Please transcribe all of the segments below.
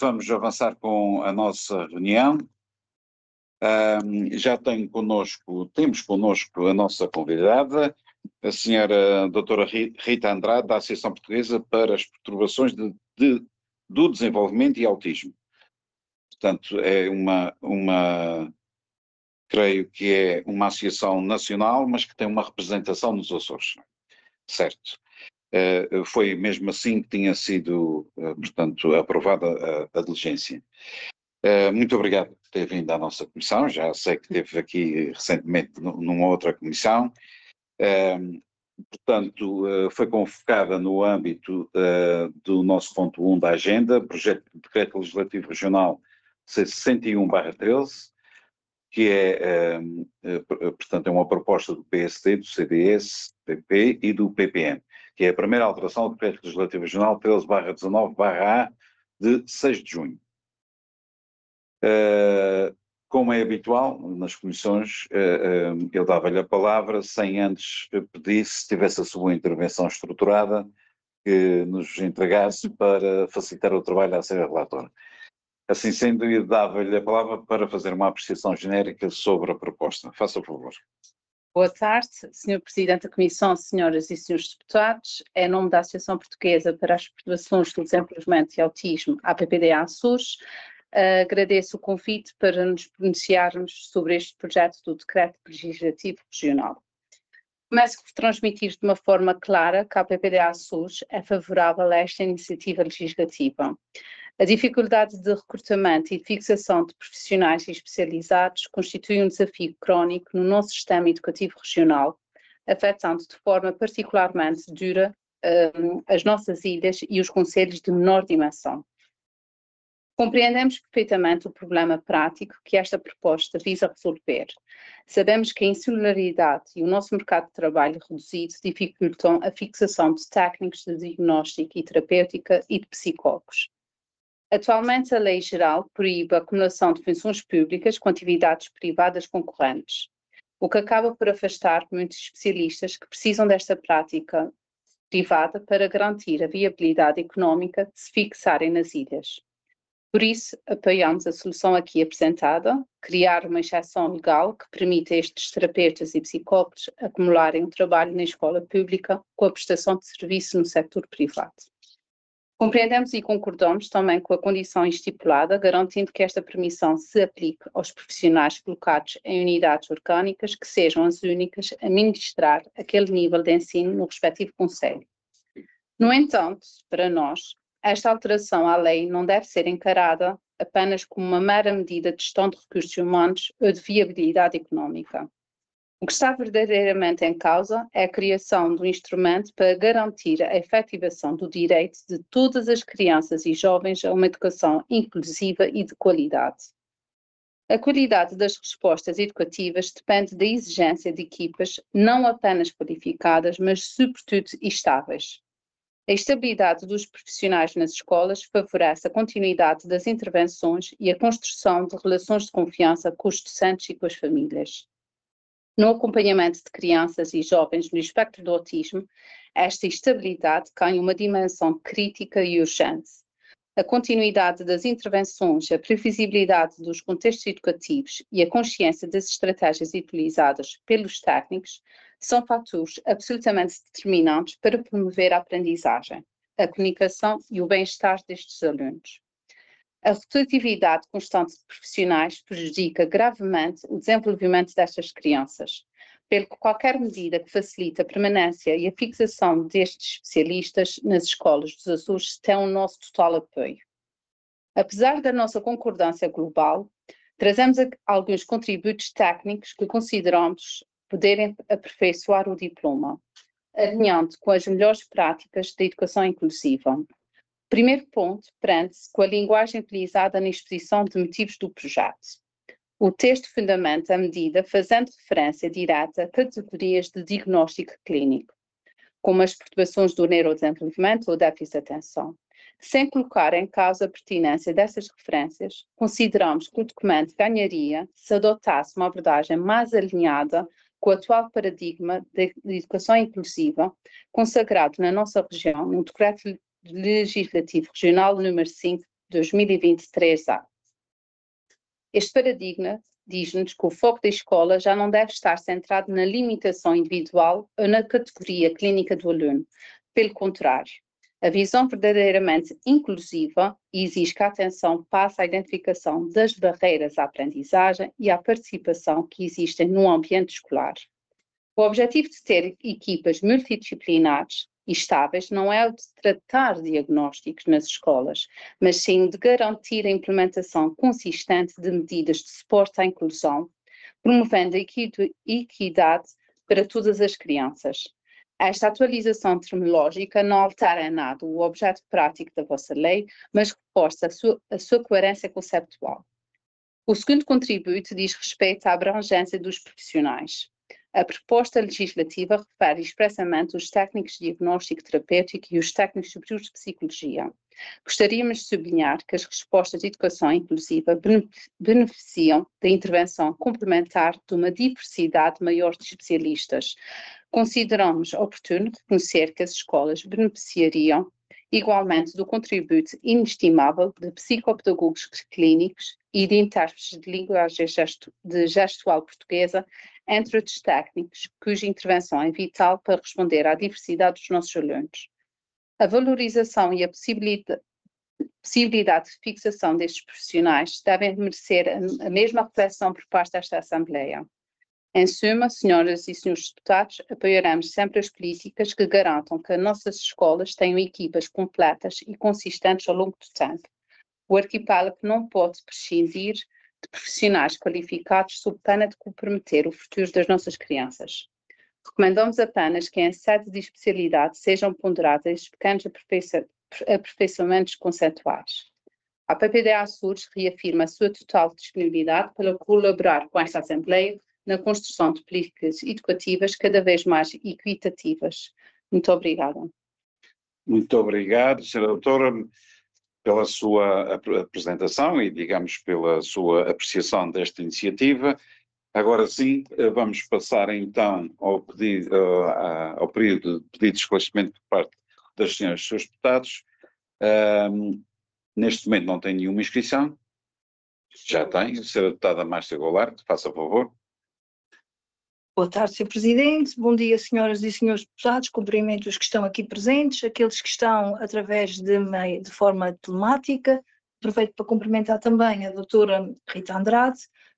vamos avançar com a nossa reunião. Temos connosco a nossa convidada, a senhora doutora Rita Andrade, da Associação Portuguesa para as Perturbações do Desenvolvimento e Autismo. Portanto, é creio que é uma associação nacional, mas que tem uma representação nos Açores, certo? Foi mesmo assim que tinha sido, portanto, aprovada a diligência. Muito obrigado por ter vindo à nossa comissão, já sei que esteve aqui recentemente numa outra comissão. Portanto, foi convocada no âmbito do nosso ponto 1 da agenda, projeto de decreto legislativo regional C61/13, que portanto, é uma proposta do PSD, do CDS, PP e do PPM, que é a primeira alteração do decreto legislativo regional 13/19/A de 6 de junho. Como é habitual nas comissões, eu dava-lhe a palavra sem antes pedir, se tivesse a sua intervenção estruturada, que nos entregasse para facilitar o trabalho à ser relatora. Assim sendo, eu dava-lhe a palavra para fazer uma apreciação genérica sobre a proposta. Faça o favor. Boa tarde, Sr. Presidente da Comissão, senhoras e senhores deputados. Em nome da Associação Portuguesa para as Perturbações do Desenvolvimento e Autismo, APPD Açores, agradeço o convite para nos pronunciarmos sobre este projeto do Decreto Legislativo Regional. Começo por transmitir de uma forma clara que a APPD Açores é favorável a esta iniciativa legislativa. A dificuldade de recrutamento e de fixação de profissionais especializados constitui um desafio crónico no nosso sistema educativo regional, afetando de forma particularmente dura as nossas ilhas e os concelhos de menor dimensão. Compreendemos perfeitamente o problema prático que esta proposta visa resolver. Sabemos que a insularidade e o nosso mercado de trabalho reduzido dificultam a fixação de técnicos de diagnóstico e terapêutica e de psicólogos. Atualmente, a Lei Geral proíbe a acumulação de funções públicas com atividades privadas concorrentes, o que acaba por afastar muitos especialistas que precisam desta prática privada para garantir a viabilidade económica de se fixarem nas ilhas. Por isso, apoiamos a solução aqui apresentada, criar uma exceção legal que permita a estes terapeutas e psicólogos acumularem um trabalho na escola pública com a prestação de serviço no setor privado. Compreendemos e concordamos também com a condição estipulada, garantindo que esta permissão se aplique aos profissionais colocados em unidades orgânicas que sejam as únicas a ministrar aquele nível de ensino no respectivo concelho. No entanto, para nós, esta alteração à lei não deve ser encarada apenas como uma mera medida de gestão de recursos humanos ou de viabilidade económica. O que está verdadeiramente em causa é a criação de um instrumento para garantir a efetivação do direito de todas as crianças e jovens a uma educação inclusiva e de qualidade. A qualidade das respostas educativas depende da exigência de equipas não apenas qualificadas, mas sobretudo estáveis. A estabilidade dos profissionais nas escolas favorece a continuidade das intervenções e a construção de relações de confiança com os docentes e com as famílias. No acompanhamento de crianças e jovens no espectro do autismo, esta estabilidade ganha uma dimensão crítica e urgente. A continuidade das intervenções, a previsibilidade dos contextos educativos e a consciência das estratégias utilizadas pelos técnicos são fatores absolutamente determinantes para promover a aprendizagem, a comunicação e o bem-estar destes alunos. A rotatividade constante de profissionais prejudica gravemente o desenvolvimento destas crianças, pelo que qualquer medida que facilite a permanência e a fixação destes especialistas nas escolas dos Açores tem o nosso total apoio. Apesar da nossa concordância global, trazemos alguns contributos técnicos que consideramos poderem aperfeiçoar o diploma, alinhando com as melhores práticas da educação inclusiva. O primeiro ponto prende-se com a linguagem utilizada na exposição de motivos do projeto. O texto fundamenta a medida fazendo referência direta a categorias de diagnóstico clínico, como as perturbações do neurodesenvolvimento ou déficit de atenção. Sem colocar em causa a pertinência dessas referências, consideramos que o documento ganharia se adotasse uma abordagem mais alinhada com o atual paradigma de educação inclusiva, consagrado na nossa região no Decreto Legislativo Regional número 5, 2023A. Este paradigma diz-nos que o foco da escola já não deve estar centrado na limitação individual ou na categoria clínica do aluno. Pelo contrário, a visão verdadeiramente inclusiva exige que a atenção passe à identificação das barreiras à aprendizagem e à participação que existem no ambiente escolar. O objetivo de ter equipas multidisciplinares e estáveis não é o de tratar diagnósticos nas escolas, mas sim de garantir a implementação consistente de medidas de suporte à inclusão, promovendo a equidade para todas as crianças. Esta atualização terminológica não altera em nada o objeto prático da vossa lei, mas reforça a sua coerência conceptual. O segundo contributo diz respeito à abrangência dos profissionais. A proposta legislativa refere expressamente os técnicos de diagnóstico terapêutico e os técnicos superiores de psicologia. Gostaríamos de sublinhar que as respostas de educação inclusiva beneficiam da intervenção complementar de uma diversidade maior de especialistas. Consideramos oportuno reconhecer que as escolas beneficiariam igualmente do contributo inestimável de psicopedagogos clínicos e de intérpretes de linguagem gestual portuguesa, entre outros técnicos, cuja intervenção é vital para responder à diversidade dos nossos alunos. A valorização e a possibilidade de fixação destes profissionais devem merecer a mesma reflexão por parte desta Assembleia. Em suma, senhoras e senhores deputados, apoiaremos sempre as políticas que garantam que as nossas escolas tenham equipas completas e consistentes ao longo do tempo. O arquipélago não pode prescindir de profissionais qualificados sob pena de comprometer o futuro das nossas crianças. Recomendamos apenas que em sede de especialidade sejam ponderados estes pequenos aperfeiçoamentos conceituais. A PPDA Açores reafirma a sua total disponibilidade para colaborar com esta Assembleia na construção de políticas educativas cada vez mais equitativas. Muito obrigada. Muito obrigado, Sra. Doutora, pela sua apresentação e, digamos, pela sua apreciação desta iniciativa. Agora sim, vamos passar então ao período de pedido de esclarecimento por parte das senhoras e seus deputados. Neste momento não tem nenhuma inscrição. Já tem. Sra. Deputada Márcia Goulart, faça favor. Boa tarde, Sr. Presidente. Bom dia, senhoras e senhores deputados. Cumprimento os que estão aqui presentes, aqueles que estão através de forma telemática. Aproveito para cumprimentar também a doutora Rita Andrade.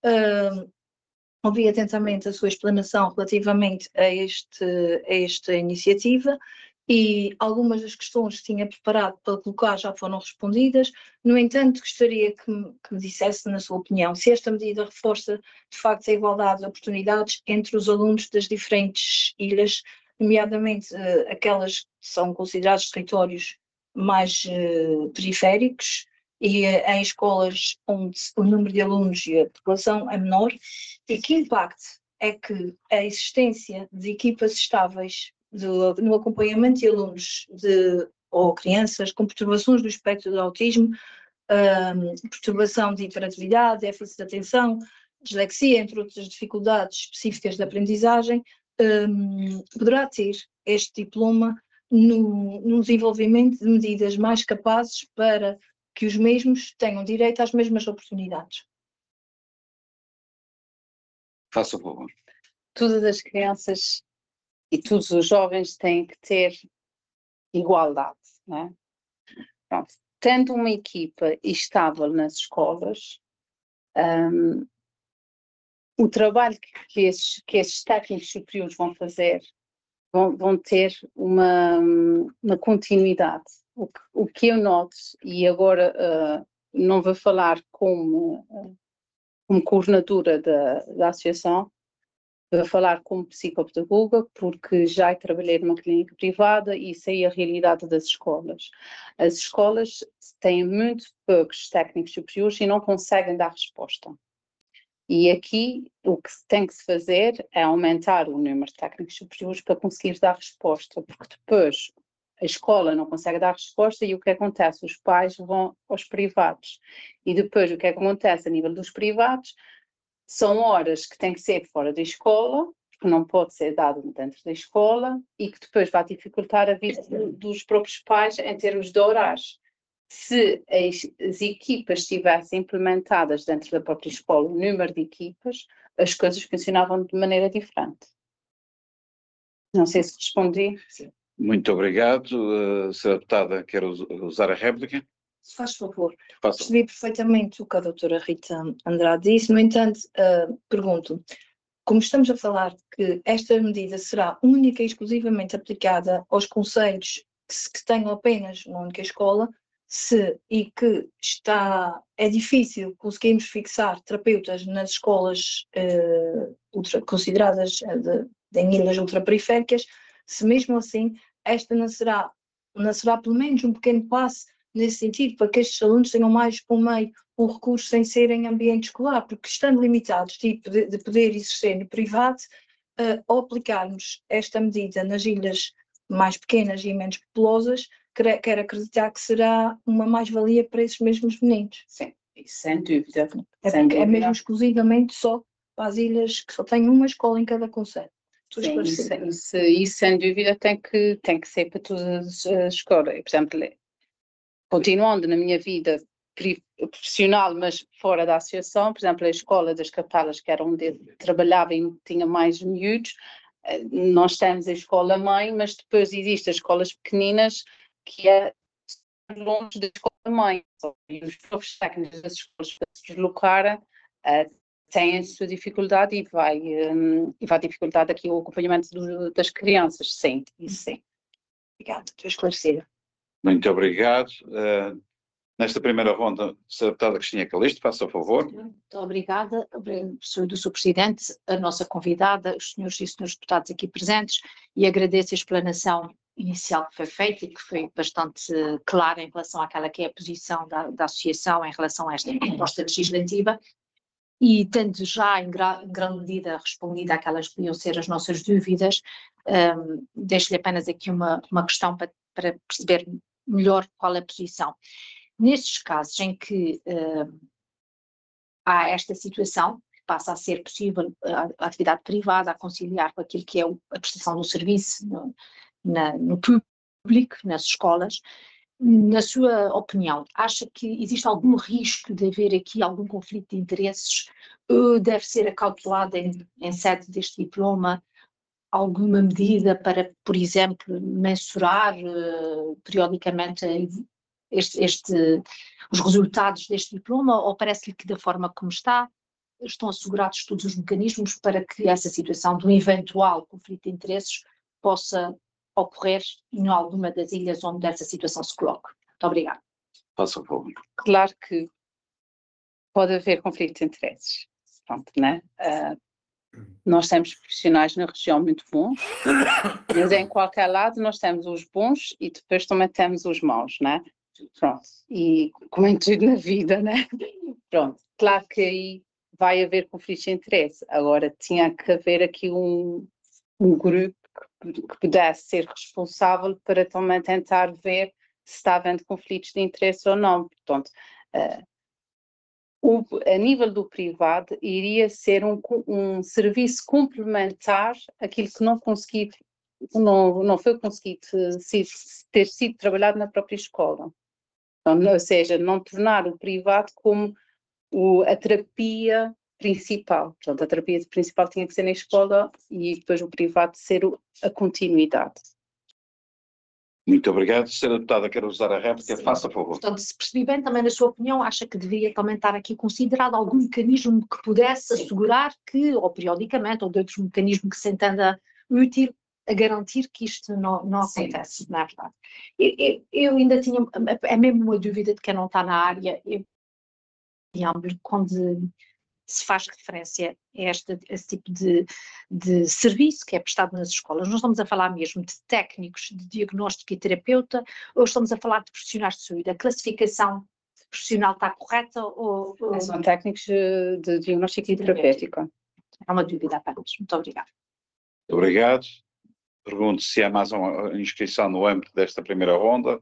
Ouvi atentamente a sua explanação relativamente a esta iniciativa e algumas das questões que tinha preparado para colocar já foram respondidas. No entanto, gostaria que me dissesse, na sua opinião, se esta medida reforça, de facto, a igualdade de oportunidades entre os alunos das diferentes ilhas, nomeadamente aquelas que são considerados territórios mais periféricos e em escolas onde o número de alunos e a população é menor, e que impacto é que a existência de equipas estáveis no acompanhamento de alunos ou crianças com perturbações do espectro do autismo, perturbação de hiperatividade, déficit de atenção, dislexia, entre outras dificuldades específicas de aprendizagem, poderá ter este diploma no desenvolvimento de medidas mais capazes para que os mesmos tenham direito às mesmas oportunidades. Faça favor. Todas as crianças e todos os jovens têm que ter igualdade, não é? Pronto. Tendo uma equipa estável nas escolas, o trabalho que esses técnicos superiores vão fazer vão ter uma continuidade. O que eu noto, e agora não vou falar como coordenadora da associação, vou falar como psicopedagoga, porque já trabalhei numa clínica privada e sei a realidade das escolas. As escolas têm muito poucos técnicos superiores e não conseguem dar resposta. E aqui o que tem que se fazer é aumentar o número de técnicos superiores para conseguir dar resposta, porque depois a escola não consegue dar resposta e o que acontece? Os pais vão aos privados. E depois o que acontece a nível dos privados são horas que têm que ser fora da escola, que não pode ser dado dentro da escola e que depois vai dificultar a vida dos próprios pais em termos de horários. se as equipas estivessem implementadas dentro da própria escola, o número de equipas, as coisas funcionavam de maneira diferente. Não sei se respondi. Sim. Muito obrigado. Sra. Deputada, quer usar a réplica? Se faz favor. Faça. Percebi perfeitamente o que a doutora Rita Andrade disse, no entanto, pergunto, como estamos a falar que esta medida será única e exclusivamente aplicada aos concelhos que tenham apenas uma única escola, e que é difícil conseguirmos fixar terapeutas nas escolas consideradas em ilhas ultraperiféricas, se mesmo assim esta não será pelo menos um pequeno passo nesse sentido, para que estes alunos tenham mais um meio, um recurso sem ser em ambiente escolar, porque estando limitados de poder exercer no privado, ao aplicarmos esta medida nas ilhas mais pequenas e menos populosas, quero acreditar que será uma mais-valia para esses mesmos meninos. Sim, isso sem dúvida. É mesmo exclusivamente só para as ilhas que só têm uma escola em cada concelho. Sim, isso sem dúvida tem que ser para todas as escolas. Por exemplo, continuando na minha vida profissional, mas fora da associação, por exemplo, a escola das Captadas, que era onde eu trabalhava e tinha mais miúdos, nós temos a escola-mãe, mas depois existem as escolas pequeninas que é longe da escola-mãe. E os próprios técnicos das escolas para se deslocarem têm a sua dificuldade e vai dificultar aqui o acompanhamento das crianças, sim, isso sim. Obrigada, estou esclarecida. Muito obrigado. Nesta primeira ronda, Sra. Deputada Cristina Calixto, faça o favor. Muito obrigada, Sr. Presidente, a nossa convidada, os senhores e senhores deputados aqui presentes, e agradeço a explanação inicial que foi feita e que foi bastante clara em relação àquela que é a posição da Associação em relação a esta proposta legislativa, e tendo já em grande medida respondido àquelas que podiam ser as nossas dúvidas, deixo-lhe apenas aqui uma questão para perceber melhor qual é a posição. Nestes casos em que há esta situação, que passa a ser possível a atividade privada a conciliar com aquilo que é a prestação do serviço no público, nas escolas, na sua opinião, acha que existe algum risco de haver aqui algum conflito de interesses? Deve ser acautelado em sede deste diploma alguma medida para, por exemplo, mensurar periodicamente os resultados deste diploma, ou parece-lhe que da forma como estão assegurados todos os mecanismos para que essa situação de um eventual conflito de interesses possa ocorrer em alguma das ilhas onde essa situação se coloca? Muito obrigada. Faça o favor. Claro que pode haver conflito de interesses, pronto, né? Nós temos profissionais na região muito bons, mas em qualquer lado nós temos os bons e depois também temos os maus, né? Pronto, e como em tudo na vida, né? Pronto, claro que aí vai haver conflitos de interesse. Agora, tinha que haver aqui um grupo que pudesse ser responsável para também tentar ver se está havendo conflitos de interesse ou não. Portanto, a nível do privado, iria ser um serviço complementar àquilo que não foi conseguido ter sido trabalhado na própria escola. Então, ou seja, não tornar o privado como a terapia principal. Portanto, a terapia principal tinha que ser na escola e depois o privado ser a continuidade. Muito obrigado. Sra. Deputada, quer usar a réplica? Sim. Faça a favor. Portanto, se percebi bem, também na sua opinião, acha que deveria também estar aqui considerado algum mecanismo que pudesse assegurar que, ou periodicamente, ou de outros mecanismos que se entenda útil, a garantir que isto não acontece, não é verdade? Eu ainda tinha, é mesmo uma dúvida de quem não está na área, quando se faz referência a esse tipo de serviço que é prestado nas escolas. Nós estamos a falar mesmo de técnicos de diagnóstico e terapeuta, ou estamos a falar de profissionais de saúde? A classificação profissional está correta? São técnicos de diagnóstico e terapêutico. É uma dúvida apenas. Muito obrigada. Muito obrigado. Pergunto se há mais uma inscrição no âmbito desta primeira ronda.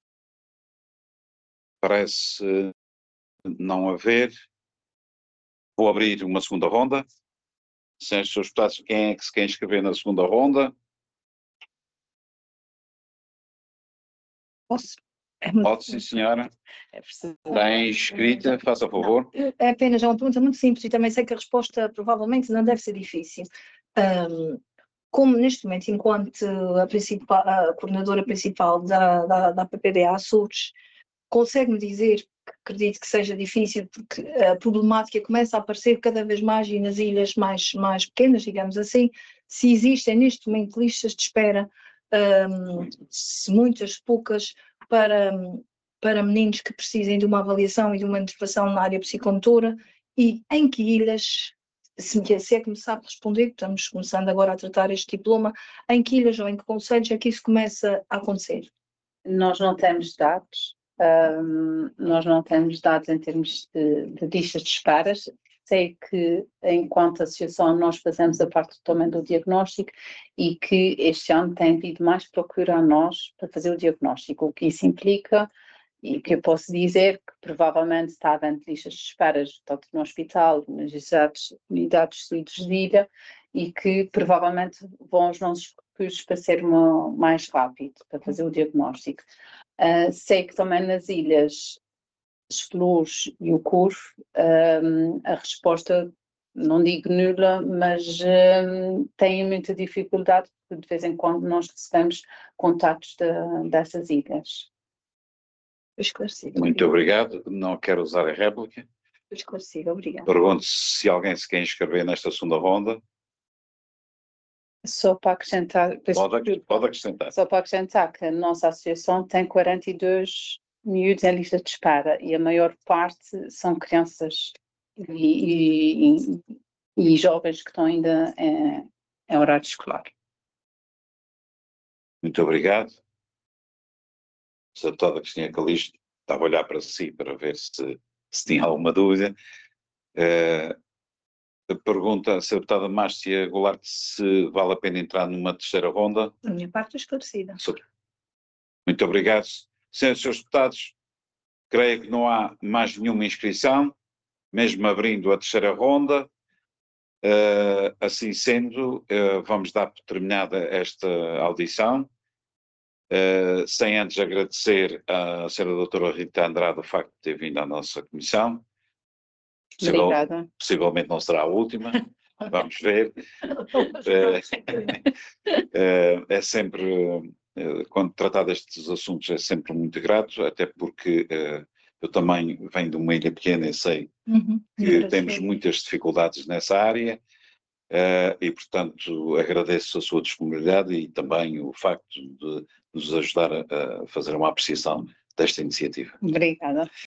Parece não haver. Vou abrir uma segunda ronda. Senhores deputados, quem é que se quer inscrever na segunda ronda? Posso? Pode, sim, senhora. É preciso. Está inscrita, faça favor. É apenas uma pergunta muito simples e também sei que a resposta provavelmente não deve ser difícil. Como neste momento, enquanto a coordenadora principal da PPDA Açores, consegue-me dizer, que acredito que seja difícil, porque a problemática começa a aparecer cada vez mais e nas ilhas mais pequenas, digamos assim, se existem neste momento listas de espera, se muitas, poucas, para meninos que precisem de uma avaliação e de uma intervenção na área psicomotora, e em que ilhas, se é que me sabe responder, estamos começando agora a tratar este diploma, em que ilhas ou em que concelhos é que isso começa a acontecer? Nós não temos dados, em termos de listas de esperas. Sei que, enquanto associação, nós fazemos a parte também do diagnóstico e que este ano tem havido mais procura a nós para fazer o diagnóstico, o que isso implica, e o que eu posso dizer que provavelmente está havendo listas de esperas, tanto no hospital, nas unidades de saúde de ilha, e que provavelmente vão os nossos recursos para ser mais rápido, para fazer o diagnóstico. Sei que também nas ilhas Flores e o Cur, a resposta, não digo nula, mas têm muita dificuldade, porque de vez em quando nós recebemos contactos dessas ilhas. Esclarecido. Muito obrigado. Não quero usar a réplica. Esclarecido, obrigada. Pergunto se alguém se quer inscrever nesta segunda ronda. Só para acrescentar, Pode acrescentar. só para acrescentar que a nossa associação tem 42 miúdos em lista de espera e a maior parte são crianças e jovens que estão ainda em horário escolar. Muito obrigado. A deputada Cristina Calixto estava a olhar para si para ver se tinha alguma dúvida. Pergunta se a deputada Márcia Goulart se vale a pena entrar numa terceira ronda. A minha parte é esclarecida. Muito obrigado. Senhores e senhores deputados, creio que não há mais nenhuma inscrição, mesmo abrindo a terceira ronda. Assim sendo, vamos dar por terminada esta audição. Sem antes agradecer à senhora doutora Rita Andrade o facto de ter vindo à nossa comissão. Obrigada. Possivelmente não será a última, vamos ver. É sempre, quando tratar destes assuntos, é sempre muito grato, até porque eu também venho de uma ilha pequena e sei que temos muitas dificuldades nessa área. E, portanto, agradeço a sua disponibilidade e também o facto de nos ajudar a fazer uma apreciação desta iniciativa. Obrigada.